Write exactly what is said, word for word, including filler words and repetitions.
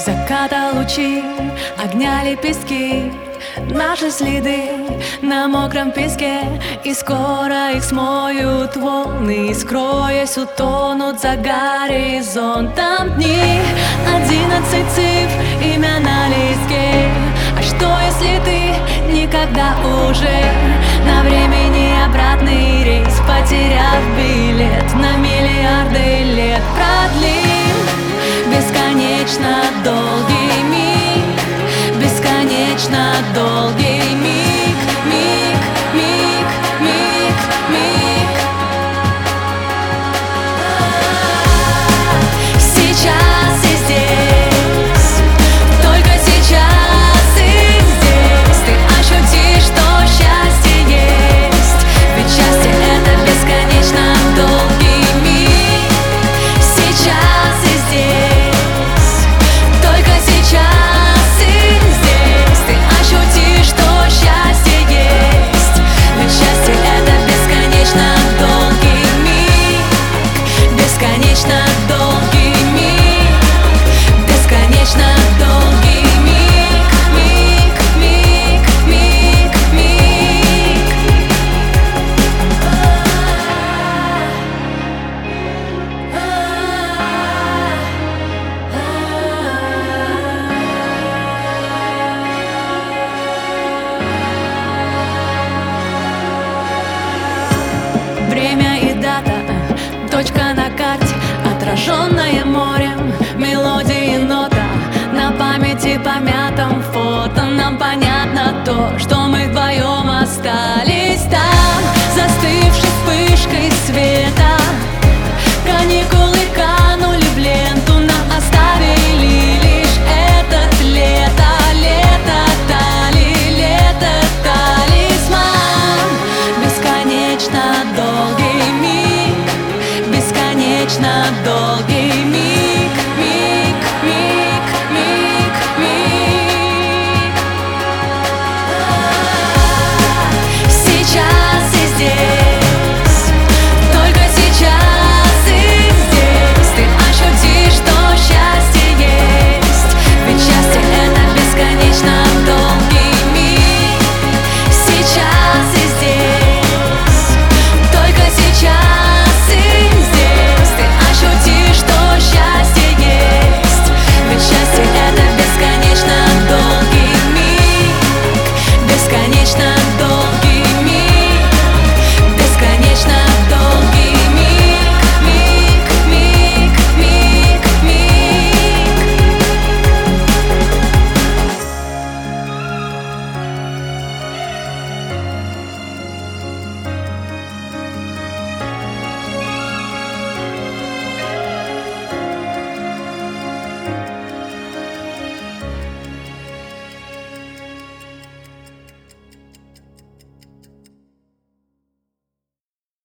заката лучи, огня лепестки, наши следы на мокром песке, и скоро их смоют волны, скроясь, утонут за горизонтом дни. Одиннадцать цифр, имя на листке. А что, если ты никогда уже на времени обратный рейс, потеряв билет на миллиарды лет, продлил бесконечно долгий миг, бесконечно долгий.